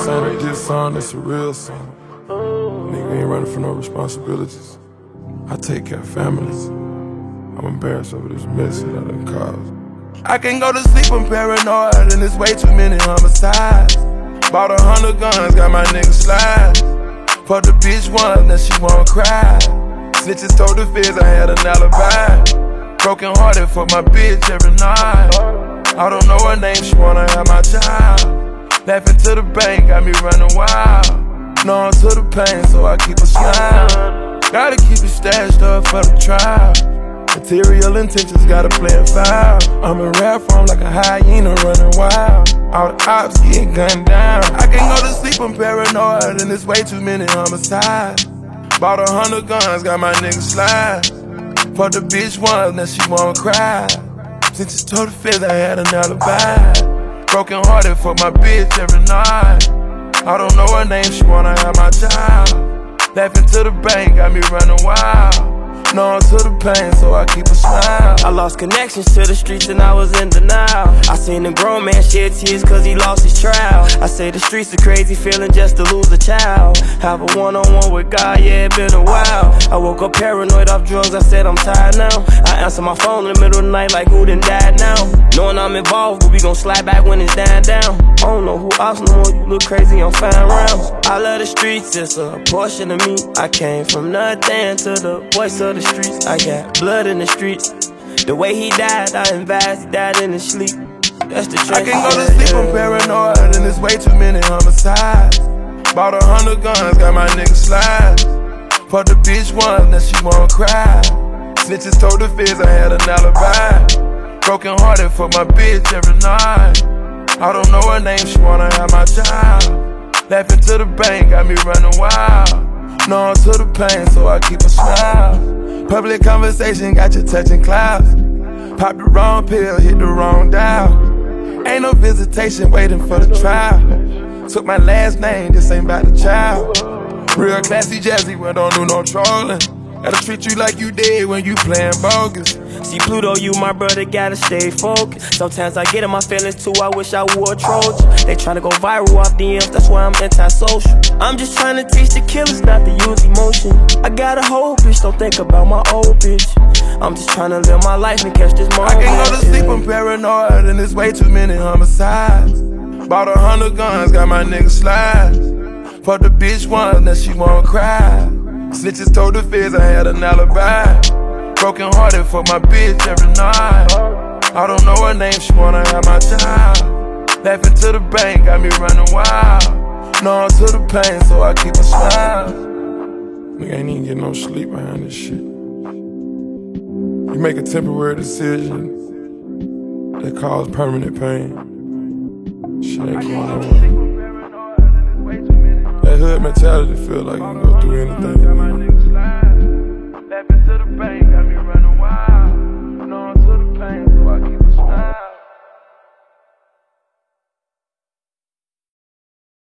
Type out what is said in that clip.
This ain't a diss song, it's a real song. Nigga ain't running for no responsibilities. I take care of families. I'm embarrassed over this mess that I done caused. I can't go to sleep, I'm paranoid, and there's way too many homicides. Bought 100 guns, got my nigga slide. Fuck the bitch once, now she won't cry. Snitches told the feds I had an alibi. Broken hearted for my bitch every night. I don't know her name, she wanna have my child. Laughing to the bank, got me running wild. Known to the pain, so I keep a smile. Gotta keep it stashed up for the trial. Material intentions gotta play it foul. I'm in rap form like a hyena running wild. All the ops get gunned down. I can't go to sleep, I'm paranoid, and there's way too many homicides. Bought 100 guns, got my nigga slide. Fuck the bitch once, now she won't cry. Since just told the feds I had an alibi. Broken hearted for my bitch every night. I don't know her name, she wanna have my child. Laughing to the bank, got me running wild. Known to the pain, so I keep a smile. I lost connections to the streets and I was in denial. I seen a grown man shed tears cause he lost his trial. I say the streets are crazy feeling just to lose a child. Have a one-on-one with God, yeah, it been a while. I woke up paranoid off drugs, I said I'm tired now. I answer my phone in the middle of the night like who done died now. Knowing I'm involved, but we gon' slide back when it's dying down. I don't know who else no more, you look crazy on fine rounds. I love the streets, it's a portion of me. I came from nothing to the voice of the streets. I got blood in the streets. The way he died, I advised he died in his sleep. That's the truth. I can't go to sleep, I'm paranoid, and there's way too many homicides. Bought 100 guns, got my nigga slide. Fuck the bitch once, now she won't cry. Snitches told the feds I had an alibi. Broken hearted for my bitch every night. I don't know her name, she wanna have my child. Laughing to the bank, got me running wild. Known to the pain, so I keep a smile. Public conversation got you touching clouds. Pop the wrong pill, hit the wrong dial. Ain't no visitation waiting for the trial. Took my last name, this ain't about the child. Real classy jazzy, we don't do no trolling. Gotta treat you like you dead when you playing bogus. See Pluto, you my brother, gotta stay focused. Sometimes I get in my feelings too, I wish I wore a Trojan. They tryna go viral off DMs, that's why I'm antisocial. I'm just tryna teach the killers not to use emotion. I got a whole bitch, don't think about my old bitch. I'm just tryna live my life and catch this moment. I can't go to sleep, I'm paranoid, and there's way too many homicides. Bought 100 guns, got my nigga slide. Fuck the bitch once, now she won't cry. Snitches told the feds I had an alibi. Broken hearted for my bitch every night. I don't know her name, she wanna have my child. Laughing to the bank, got me running wild. Known to the pain, so I keep a smile. Nigga ain't even getting no sleep behind this shit. You make a temporary decision that cause permanent pain. Shit ain't going on. That hood mentality feel like you can go through anything.